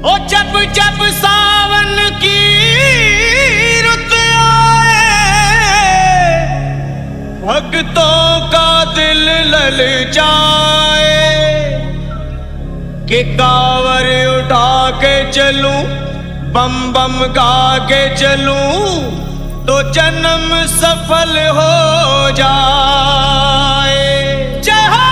ओ जब जब सावन की रुत आए, भक्तों का दिल ललचाए कि कांवर उठा के चलूं, बम बम गा के चलूं, तो जन्म सफल हो जाए। जय हो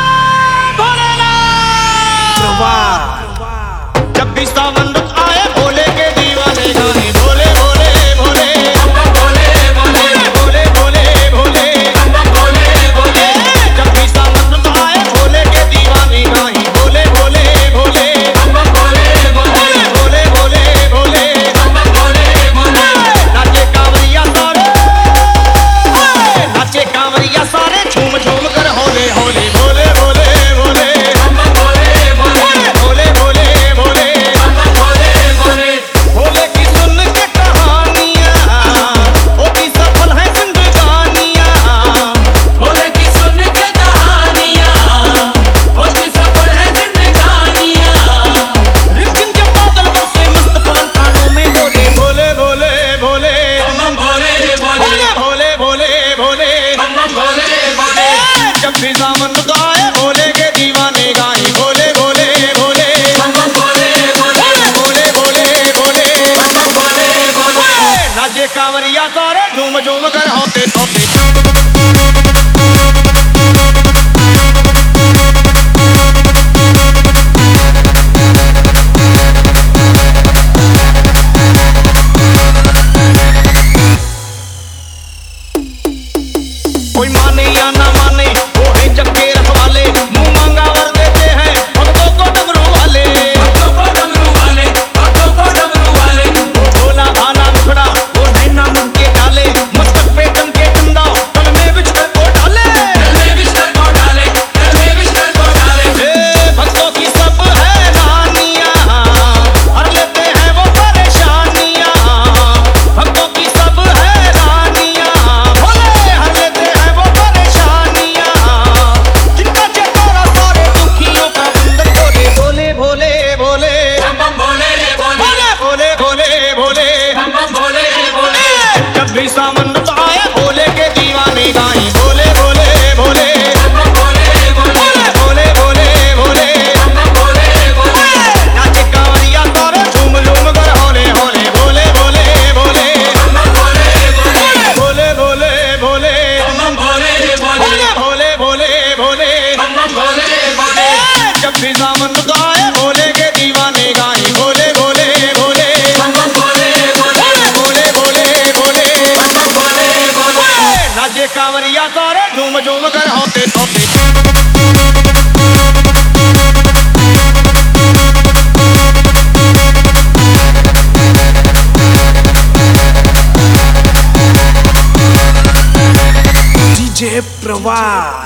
भोलेनाथ। जब भी सावन रुत आए, भोले के दीवाने गाने भोले भोले भोले भोले भोले भोले भोले भोले भोले। जब भी सावन रुत आए, भोले के दीवाने गाए भोले भोले भोले भोले भोले भोले भोले भोले। नाचे कांवरिया सारे, नाचे कांवरिया सारे, झूम झूम कर होले होले भोले भोले भोले भोले भोले भोले भोले। भोले की सुन के कहानियां, होती सफल है जिंदगानियां। भोले की सुन के कहानियां, होती सफल है जिंदगानियां। रिमझिम के बादल बरसे, मस्त पवन कानों में बोले भोले भोले भोले बम भोले भोले भोले भोले भोले। बम भोले भोले। जब भी सावन रुत आए, भोले के दीवाने गाए भोले भोले भोले बम भोले भोले भोले भोले भोले। बम भोले भोले। नाचे कांवरिया सारे, झूम झूम कर होते होते। कोई माने या ना माने, वो है जग के रखवाले, मुंह मांगा वर देते हैं भक्तों को डमरू वाले। भक्तों को डमरू वाले, भक्तों को डमरू वाले। वो भोला भाला मुखड़ा, वो नैना मुंह के डाले, मस्तक पे टंग के डंडा, तन में बिछड़ को डाले। दिल में बिस्तर को डाले, दिल में बिस्तर को डाले। भक्तों की सब है रानियां, हर लेते हैं वो परेशानियां। भक्तों की सब है रानियां, भोले हर लेते हैं वो परेशानियां। जिनका चकोरा सारे दुखियों का बंधन तोड़े भोले भोले भोले बम भोले भोले भोले भोले भोले। बम भोले भोले। जब भी सावन रुत आए, भोले के दीवाने गाए भोले भोले भोले बम भोले भोले भोले भोले भोले। बम भोले भोले। नाचे कांवरिया सारे, झूम झूम कर होले होले भोले भोले भोले बम भोले भोले भोले भोले भोले बम भोले भोले भोले भोले भोले। बम भोले भोले। जब भी सावन रुत आए, भोले के दीवाने गाए भोले भोले भोले बम भोले भोले भोले भोले भोले। बम भोले भोले। नाचे कांवरिया सारे, झूम झूम कर होते होते। DJ प्रवाह।